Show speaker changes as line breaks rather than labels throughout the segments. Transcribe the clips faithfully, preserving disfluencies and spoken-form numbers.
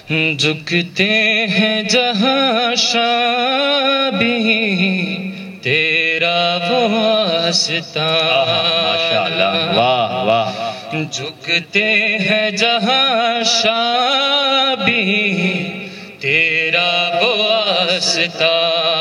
جھکتے ہیں جہاں شاہ بھی تیرا واسطہ.
ماشاءاللہ، واہ واہ.
جھکتے ہیں جہاں شاہ بھی تیرا واسطہ.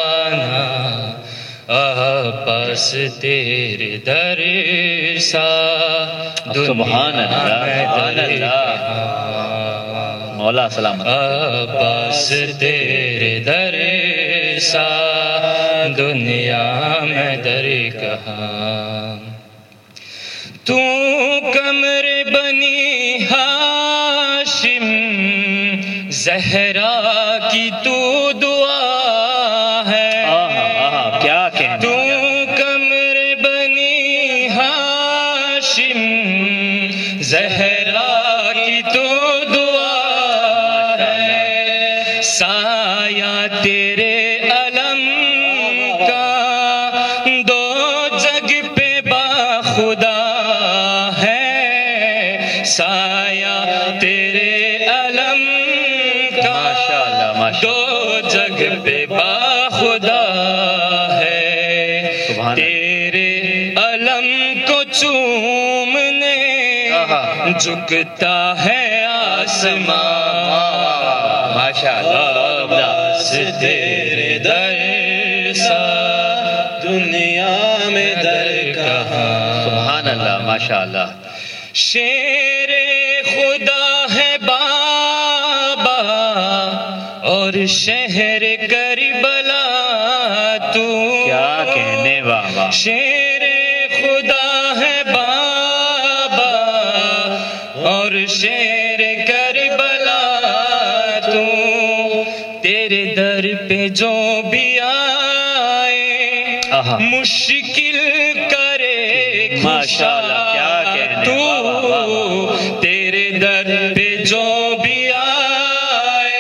آپس تیرے در سا
سبحان اللہ، سبحان اللہ. مولا سلامت.
آپس تیرے در سا دنیا میں در کہاں. تو قمر بنی ہاشم زہرا کی تو دعا ہے.
کیا کہنا.
تو قمر بنی ہاشم زہرا کی تو دعا ہے. سایہ تیرے علم کا دو جگ پہ با خدا ہے. سایہ تیرے علم کا دو جگ پہ با خدا ہے. تیرے علم کو چومنے جھکتا ہے آسمان.
ماشاءاللہ.
بس تیرے در سا دنیا میں در کہاں.
سبحان اللہ، ماشاءاللہ.
شیر خدا ہے بابا اور شہر کربلا تو.
کیا کہنے بابا.
شیر خدا ہے بابا اور شیر کربلا تو. تیرے در پہ جو بھی آئے مشکل کرے
ماشاءاللہ. کیا کہنے
تو. تیرے در پہ جو بھی آئے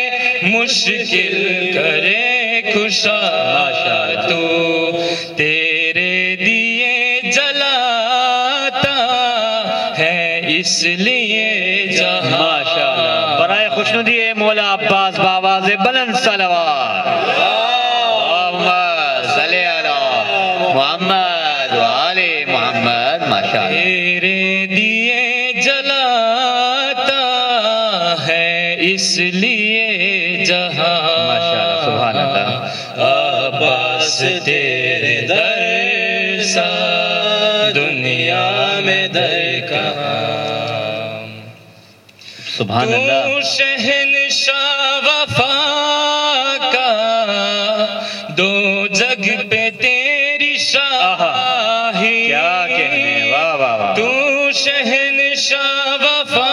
مشکل کرے کشا تو. تیرے دیے جلاتا ہے اس لیے جہاں.
ماشاءاللہ. برائے خوشنودی مولا عباس باواز بلند صلوات. اللہم صلی علی محمد و آل محمد. ماشاءاللہ.
تیرے دیے جلاتا ہے اس لیے جہاں.
ماشاءاللہ، سبحان اللہ.
عباس تیرے در سا دنیا میں در کہاں.
سبحان اللہ.
تو شہنشاہ وفا کا دو جگ پہ تیری شاہی.
کیا کہنے. واہ واہ واہ.
تو شہنشاہ وفا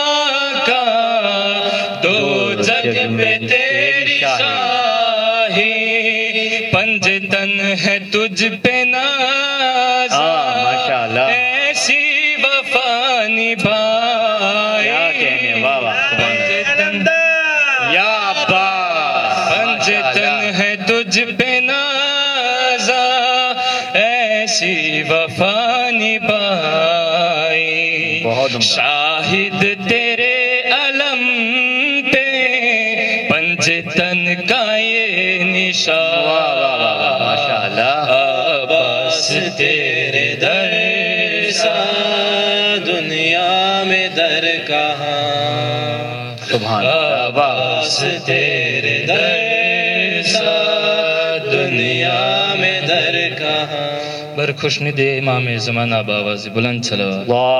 کا دو جگ پہ تیری شاہی. پنجتن ہے تجھ پہ ناز.
ماشاءاللہ.
ایسی وفا نبھائی.
کیا کہنے. واہ واہ.
پنجتن
یا عباس.
پنجتن ہے تجھ پہ نازا ایسی وفا نبھائی.
بہت
شاہد تیرے علم پہ پنجتن کا یہ نشان.
ماشاءاللہ.
عباس تیرے در سا دنیا میں در کہاں.
سبحان اللہ.
عباس تیرے در سا دنیا میں در کہاں. بر خوشنود امام زمانہ باواز بلند صلوات.